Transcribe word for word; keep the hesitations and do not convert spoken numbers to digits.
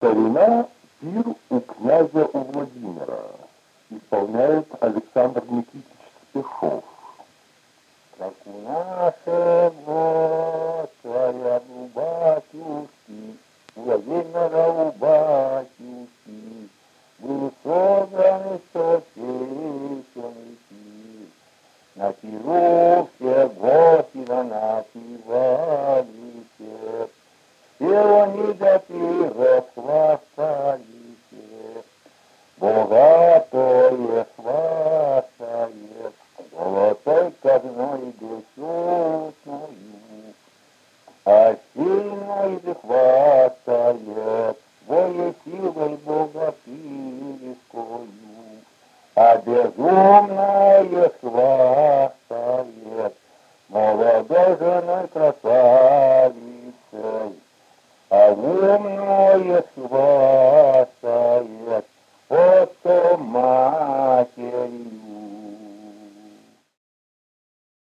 Старина пир у князя у Владимира. Исполняет Александр Никитич Спешов. Как у нашего царя у батюшки, у Владимира у батюшки, были собраны сто песенный пир. На пиру все Господа напевали все, все они до пира хвастались, богатое хвастает, золотой казной бесчетною, а сильной хвастает своей силой богатырскою, а безумное хвастает молодой женой красавицей, а умное хвастает